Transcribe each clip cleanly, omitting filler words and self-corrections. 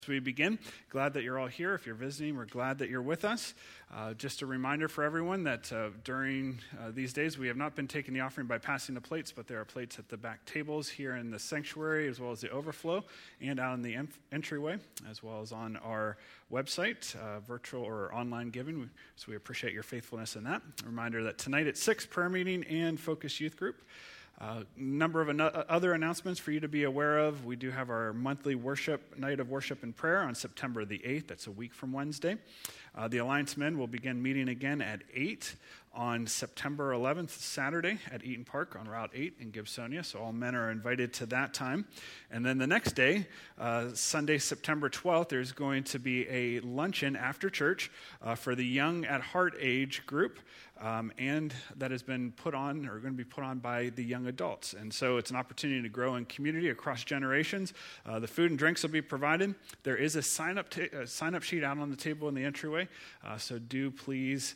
As we begin, glad that you're all here. If you're visiting, we're glad that you're with us. Just a reminder for everyone that during these days, we have not been taking the offering by passing the plates, but there are plates at the back tables here in the sanctuary, as well as the overflow, and out in the entryway, as well as on our website, virtual or online giving. So we appreciate your faithfulness in that. A reminder that tonight at 6, prayer meeting and Focus Youth Group. Number of other announcements for you to be aware of. We do have our monthly night of worship and prayer on September the 8th. That's a week from Wednesday. The Alliance Men will begin meeting again at 8 on September 11th, Saturday at Eaton Park on Route 8 in Gibsonia. So all men are invited to that time. And then the next day, Sunday, September 12th, there's going to be a luncheon after church for the young at heart age group. And that has been put on, or going to be put on by the young adults. And so it's an opportunity to grow in community across generations. The food and drinks will be provided. There is a sign-up sheet out on the table in the entryway. So do please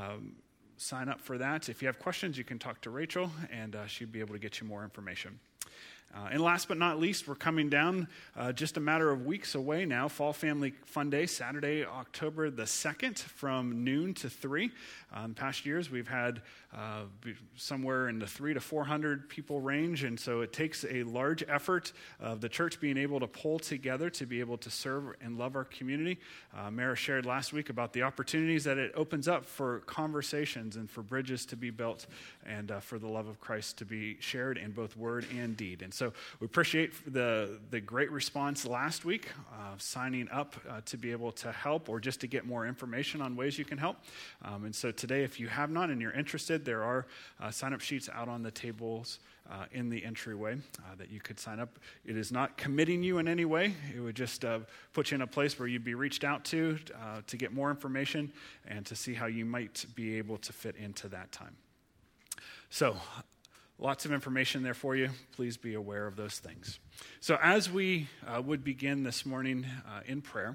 sign up for that. If you have questions, you can talk to Rachel, and she'd be able to get you more information. And last but not least, we're coming down just a matter of weeks away now. Fall Family Fun Day, Saturday, October the 2nd from noon to 3. In past years, we've had somewhere in the 300 to 400 people range, and so it takes a large effort of the church being able to pull together to be able to serve and love our community. Mara shared last week about the opportunities that it opens up for conversations and for bridges to be built and for the love of Christ to be shared in both word and deed. And so we appreciate the great response last week, signing up to be able to help or just to get more information on ways you can help. And so today, if you have not and you're interested, there are sign-up sheets out on the tables in the entryway that you could sign up. It is not committing you in any way. It would just put you in a place where you'd be reached out to get more information and to see how you might be able to fit into that time. So, lots of information there for you. Please be aware of those things. So as we would begin this morning in prayer,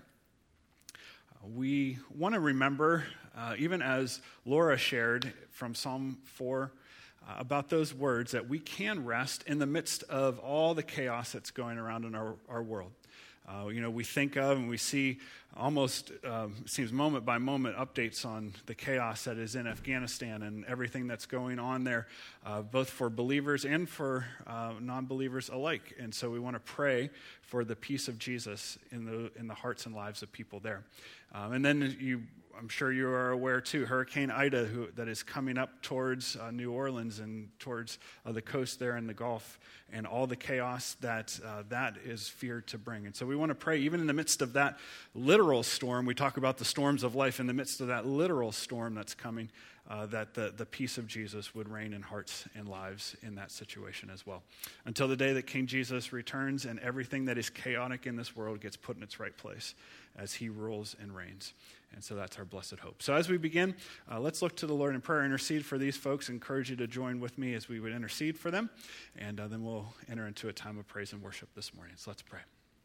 we want to remember, even as Laura shared from Psalm 4, about those words that we can rest in the midst of all the chaos that's going around in our world. We think of and we see almost, seems moment by moment, updates on the chaos that is in Afghanistan and everything that's going on there, both for believers and for non-believers alike. And so we want to pray for the peace of Jesus in the hearts and lives of people there. And then I'm sure you are aware too, Hurricane Ida that is coming up towards New Orleans and towards the coast there in the Gulf, and all the chaos that is feared to bring. And so we want to pray, even in the midst of that literal storm, we talk about the storms of life, in the midst of that literal storm that's coming, that the peace of Jesus would reign in hearts and lives in that situation as well. Until the day that King Jesus returns and everything that is chaotic in this world gets put in its right place as he rules and reigns. And so that's our blessed hope. So as we begin, let's look to the Lord in prayer, intercede for these folks. Encourage you to join with me as we would intercede for them. And then we'll enter into a time of praise and worship this morning. So let's pray.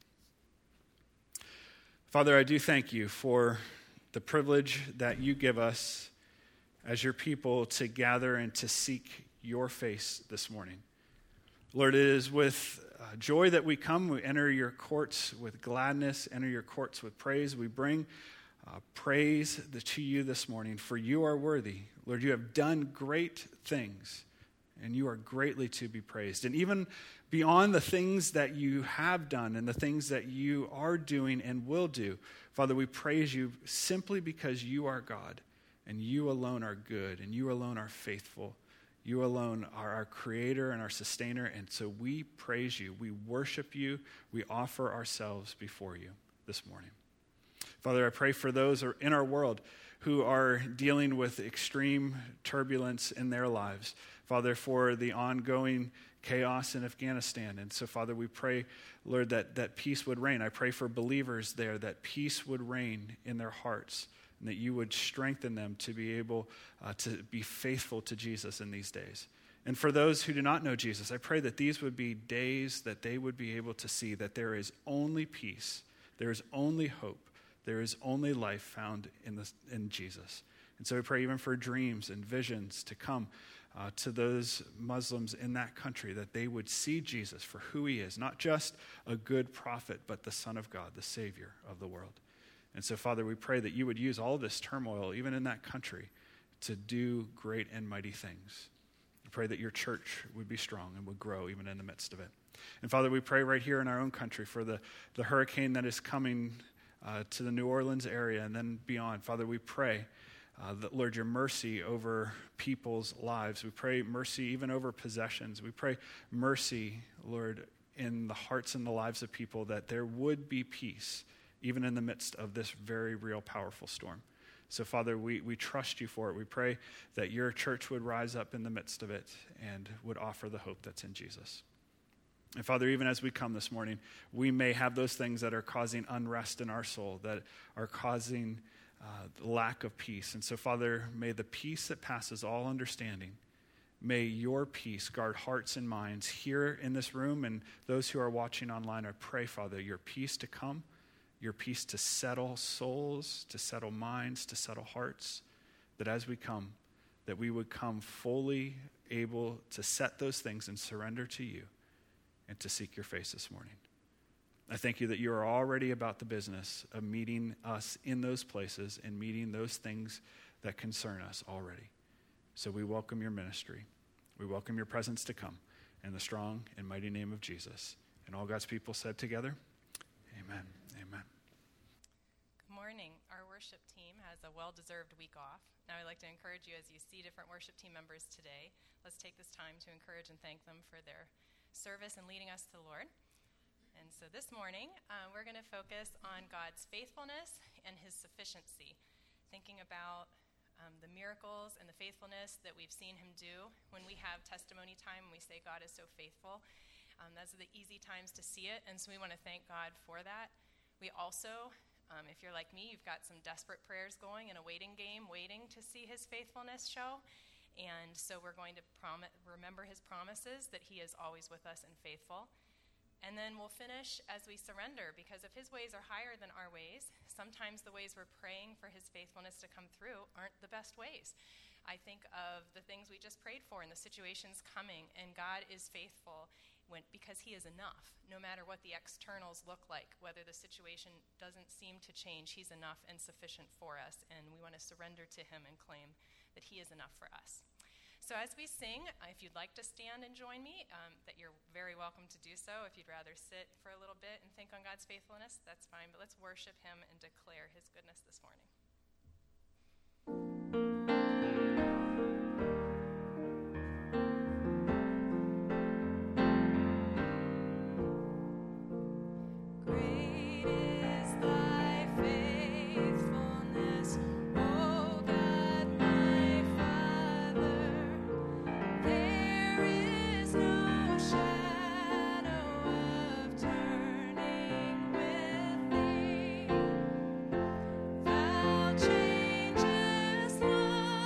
Father, I do thank you for the privilege that you give us as your people to gather and to seek your face this morning. Lord, it is with joy that we come. We enter your courts with gladness, enter your courts with praise. We bring praise to you this morning, for you are worthy. Lord, you have done great things, and you are greatly to be praised. And even beyond the things that you have done and the things that you are doing and will do, Father, we praise you simply because you are God, and you alone are good, and you alone are faithful. You alone are our creator and our sustainer, and so we praise you. We worship you. We offer ourselves before you this morning. Father, I pray for those in our world who are dealing with extreme turbulence in their lives. Father, for the ongoing chaos in Afghanistan. And so, Father, we pray, Lord, that peace would reign. I pray for believers there, that peace would reign in their hearts, and that you would strengthen them to be able to be faithful to Jesus in these days. And for those who do not know Jesus, I pray that these would be days that they would be able to see that there is only peace, there is only hope, there is only life found in Jesus. And so we pray even for dreams and visions to come to those Muslims in that country, that they would see Jesus for who he is, not just a good prophet, but the Son of God, the Savior of the world. And so, Father, we pray that you would use all this turmoil, even in that country, to do great and mighty things. We pray that your church would be strong and would grow even in the midst of it. And Father, we pray right here in our own country for the hurricane that is coming to the New Orleans area and then beyond. Father, we pray that, Lord, your mercy over people's lives. We pray mercy even over possessions. We pray mercy, Lord, in the hearts and the lives of people, that there would be peace even in the midst of this very real, powerful storm. So, Father, we trust you for it. We pray that your church would rise up in the midst of it and would offer the hope that's in Jesus. And, Father, even as we come this morning, we may have those things that are causing unrest in our soul, that are causing lack of peace. And so, Father, may the peace that passes all understanding, may your peace guard hearts and minds here in this room and those who are watching online. I pray, Father, your peace to come, your peace to settle souls, to settle minds, to settle hearts, that as we come, that we would come fully able to set those things and surrender to you and to seek your face this morning. I thank you that you are already about the business of meeting us in those places and meeting those things that concern us already. So we welcome your ministry. We welcome your presence to come in the strong and mighty name of Jesus. And all God's people said together, amen. Amen. Good morning. Our worship team has a well-deserved week off. Now I'd like to encourage you, as you see different worship team members today, let's take this time to encourage and thank them for their service and leading us to the Lord. And so this morning, we're going to focus on God's faithfulness and his sufficiency, thinking about the miracles and the faithfulness that we've seen him do. When we have testimony time and we say God is so faithful, those are the easy times to see it, and so we want to thank God for that. We also, if you're like me, you've got some desperate prayers going in a waiting game, waiting to see his faithfulness show. And so we're going to remember his promises that he is always with us and faithful. And then we'll finish as we surrender, because if his ways are higher than our ways, sometimes the ways we're praying for his faithfulness to come through aren't the best ways. I think of the things we just prayed for and the situations coming, and God is faithful because he is enough. No matter what the externals look like, whether the situation doesn't seem to change, he's enough and sufficient for us, and we want to surrender to him and claim that he is enough for us. So as we sing, if you'd like to stand and join me, that you're very welcome to do so. If you'd rather sit for a little bit and think on God's faithfulness, that's fine, but let's worship him and declare his goodness this morning. Changeless love.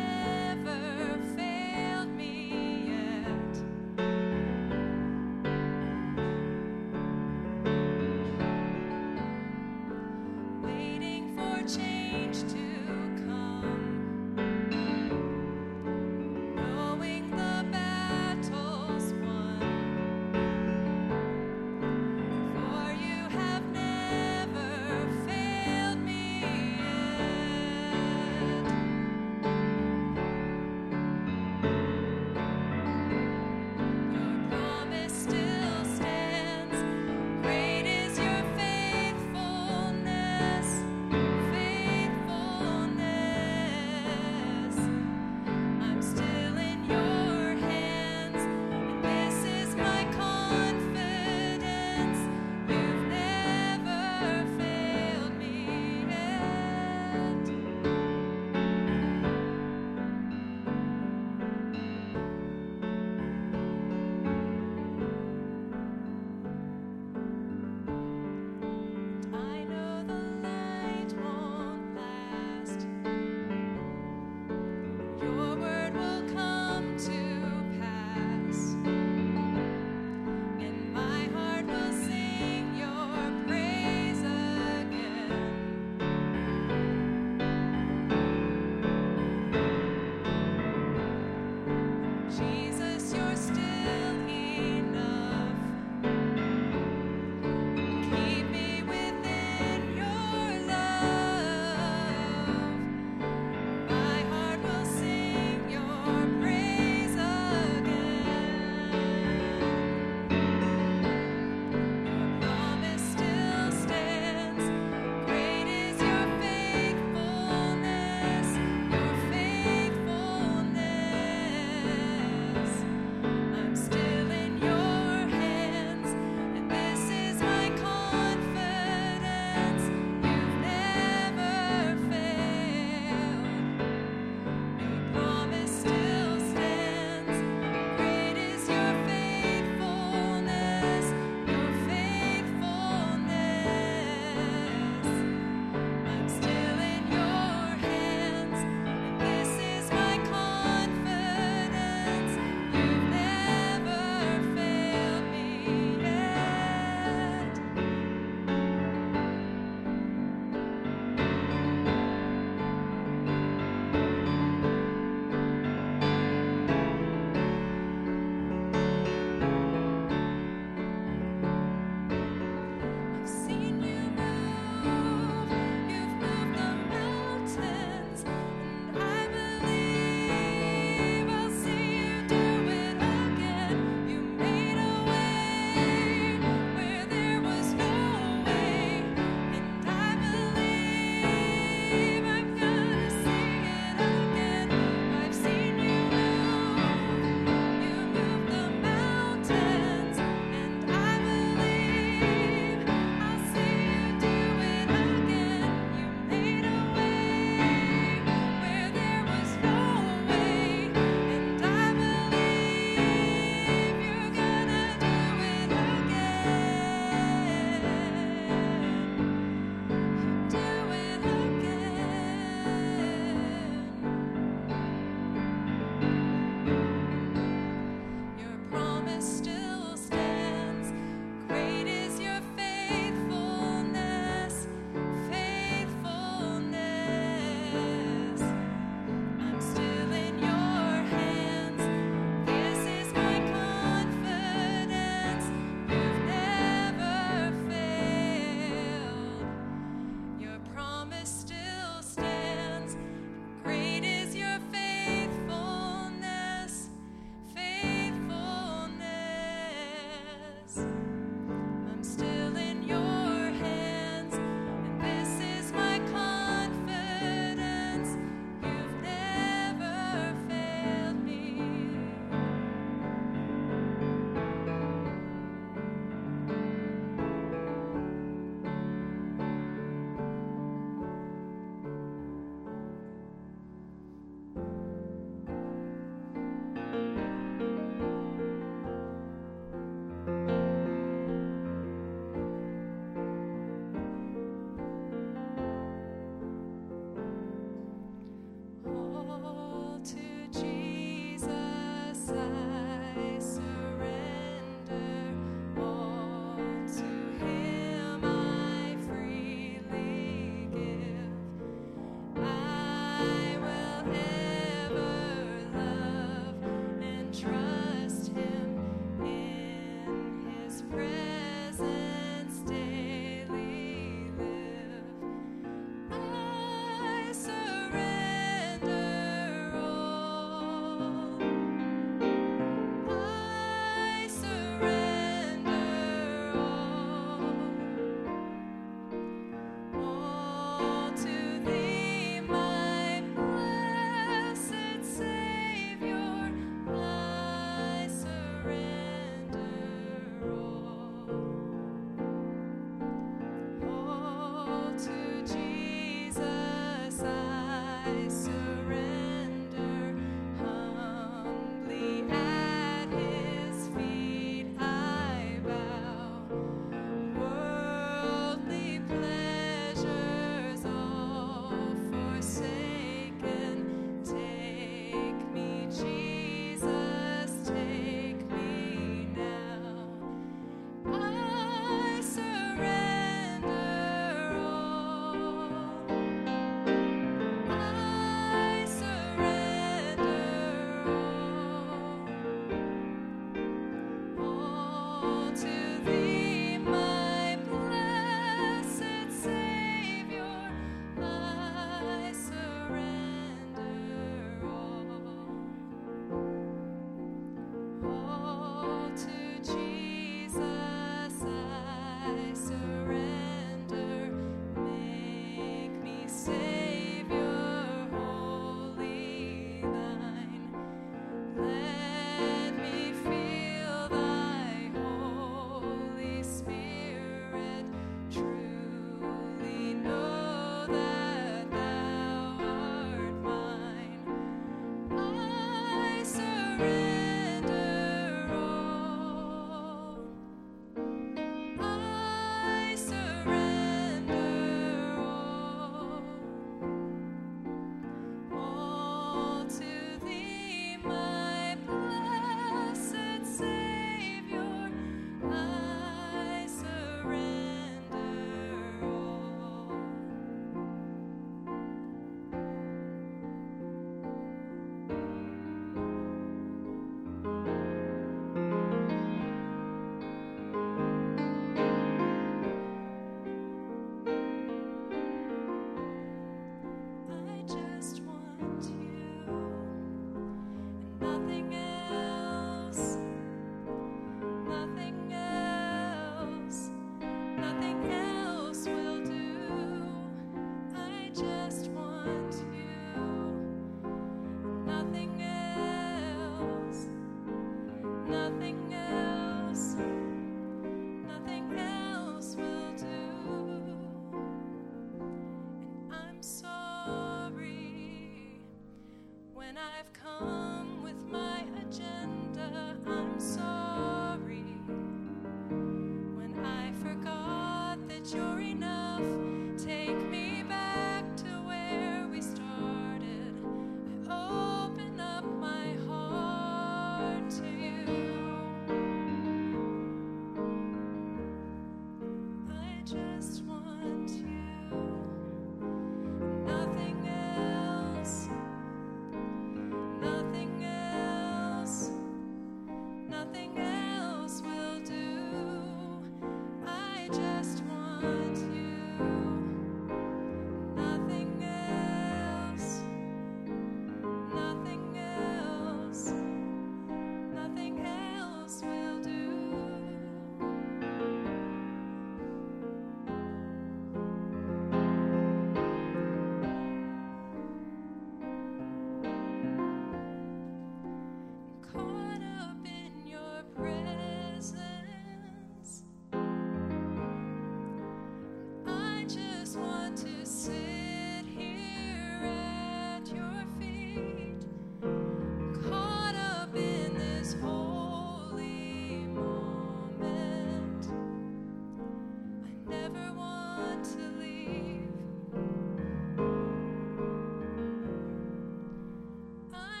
I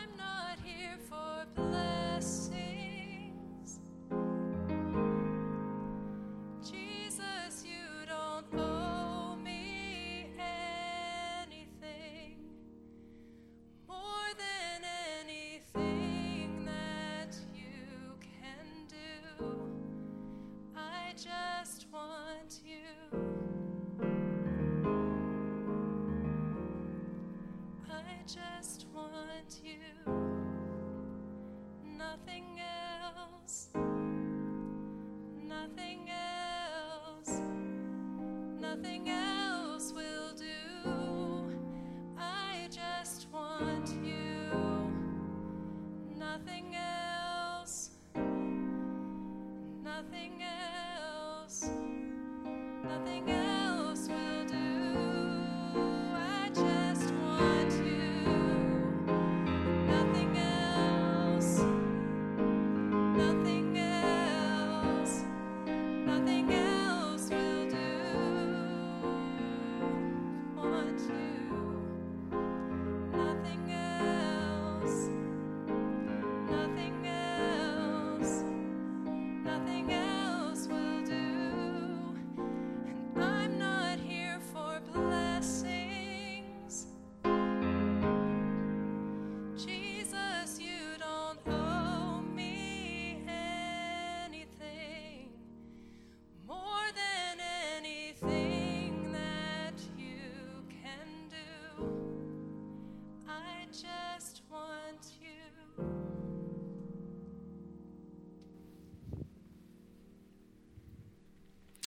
I just want you. Nothing else. Nothing else. Nothing else will do. I just want